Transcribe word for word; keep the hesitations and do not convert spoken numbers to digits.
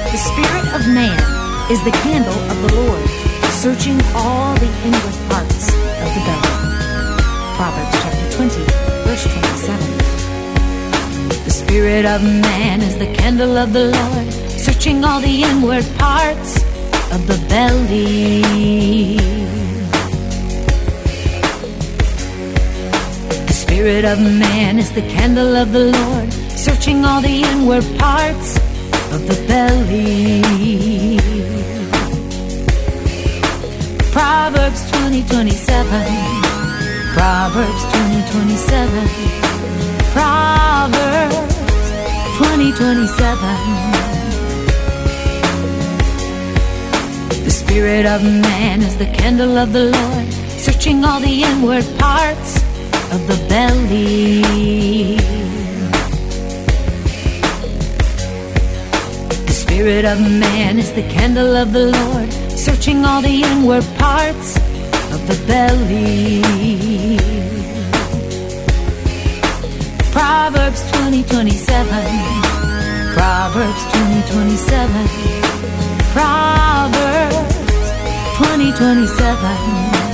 The spirit of man is the candle of the Lord, searching all the inward parts of the belly. Proverbs chapter twenty, verse twenty-seven. The spirit of man is the candle of the Lord, searching all the inward parts of the belly. The spirit of man is the candle of the Lord, searching all the inward parts of the belly. Proverbs twenty twenty-seven. Proverbs twenty twenty-seven. Proverbs twenty twenty-seven. The spirit of man is the candle of the Lord, searching all the inward parts of the belly. The spirit of man is the candle of the Lord, searching all the inward parts of the belly. Proverbs twenty twenty-seven. Proverbs twenty twenty-seven. Proverbs twenty twenty-seven.